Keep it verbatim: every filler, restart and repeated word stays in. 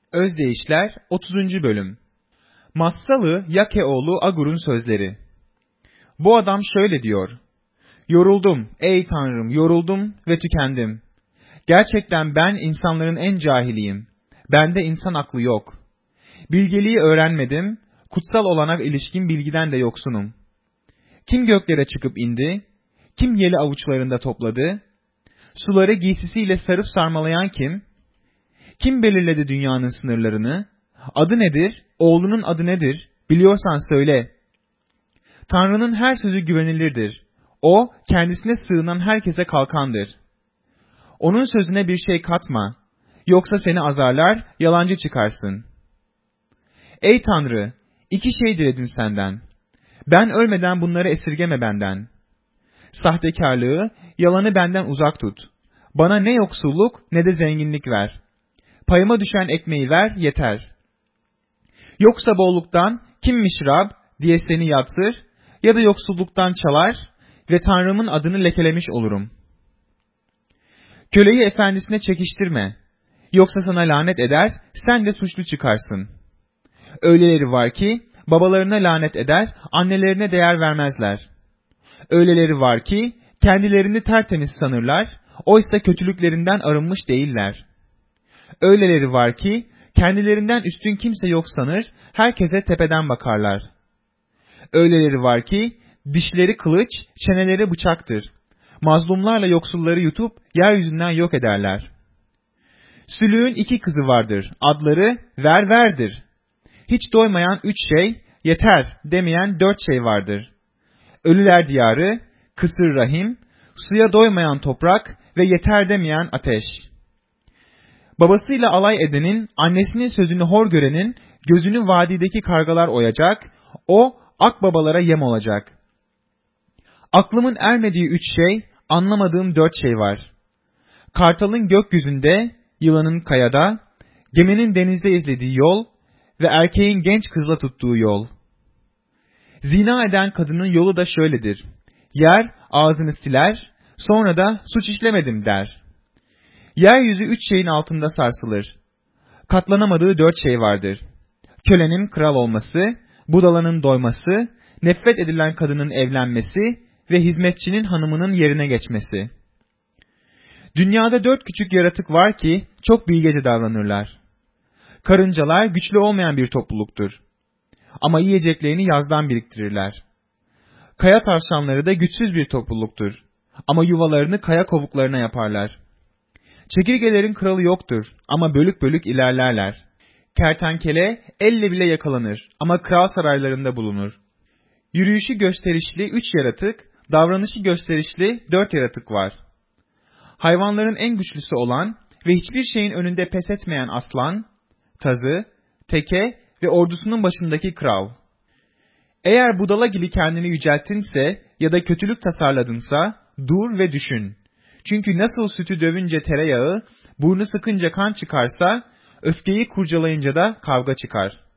Özdeyişler otuzuncu bölüm. Massalı Yakeoğlu Agur'un sözleri. Bu adam şöyle diyor: Yoruldum, ey Tanrım, yoruldum ve tükendim. Gerçekten ben insanların en cahiliyim. Bende insan aklı yok. Bilgeliği öğrenmedim, kutsal olana ilişkin bilgiden de yoksunum. Kim göklere çıkıp indi? Kim yeli avuçlarında topladı? Suları giysisiyle sarıp sarmalayan kim? Kim belirledi dünyanın sınırlarını? Adı nedir? Oğlunun adı nedir? Biliyorsan söyle. Tanrı'nın her sözü güvenilirdir. O, kendisine sığınan herkese kalkandır. Onun sözüne bir şey katma. Yoksa seni azarlar, yalancı çıkarsın. Ey Tanrı, iki şey diledim senden. Ben ölmeden bunları esirgeme benden. Sahtekarlığı, yalanı benden uzak tut. Bana ne yoksulluk ne de zenginlik ver. Payıma düşen ekmeği ver, yeter. Yoksa bolluktan kimmiş Rab diye seni yatsır ya da yoksulluktan çalar ve Tanrımın adını lekelemiş olurum. Köleyi efendisine çekiştirme. Yoksa sana lanet eder, sen de suçlu çıkarsın. Öyleleri var ki babalarına lanet eder, annelerine değer vermezler. Öyleleri var ki kendilerini tertemiz sanırlar, oysa kötülüklerinden arınmış değiller. Öyleleri var ki kendilerinden üstün kimse yok sanır, herkese tepeden bakarlar. Öyleleri var ki dişleri kılıç, çeneleri bıçaktır. Mazlumlarla yoksulları yutup yeryüzünden yok ederler. Sülüğün iki kızı vardır, adları ver verdir. Hiç doymayan üç şey, yeter demeyen dört şey vardır. Ölüler diyarı, kısır rahim, suya doymayan toprak ve yeter demeyen ateş. Babasıyla alay edenin, annesinin sözünü hor görenin, gözünü vadideki kargalar oyacak, o akbabalara yem olacak. Aklımın ermediği üç şey, anlamadığım dört şey var. Kartalın gökyüzünde, yılanın kayada, geminin denizde izlediği yol ve erkeğin genç kızla tuttuğu yol. Zina eden kadının yolu da şöyledir. Yer ağzını siler, sonra da suç işlemedim der. Yeryüzü üç şeyin altında sarsılır. Katlanamadığı dört şey vardır. Kölenin kral olması, budalanın doyması, nefret edilen kadının evlenmesi ve hizmetçinin hanımının yerine geçmesi. Dünyada dört küçük yaratık var ki çok bilgece davranırlar. Karıncalar güçlü olmayan bir topluluktur. Ama yiyeceklerini yazdan biriktirirler. Kaya tavşanları da güçsüz bir topluluktur. Ama yuvalarını kaya kovuklarına yaparlar. Çekirgelerin kralı yoktur ama bölük bölük ilerlerler. Kertenkele elle bile yakalanır ama kral saraylarında bulunur. Yürüyüşü gösterişli üç yaratık, davranışı gösterişli dört yaratık var. Hayvanların en güçlüsü olan ve hiçbir şeyin önünde pes etmeyen aslan, tazı, teke ve ordusunun başındaki kral. Eğer budala gibi kendini yücelttinse ya da kötülük tasarladınsa dur ve düşün. Çünkü nasıl sütü dövünce tereyağı, burnu sıkınca kan çıkarsa, öfkeyi kurcalayınca da kavga çıkar.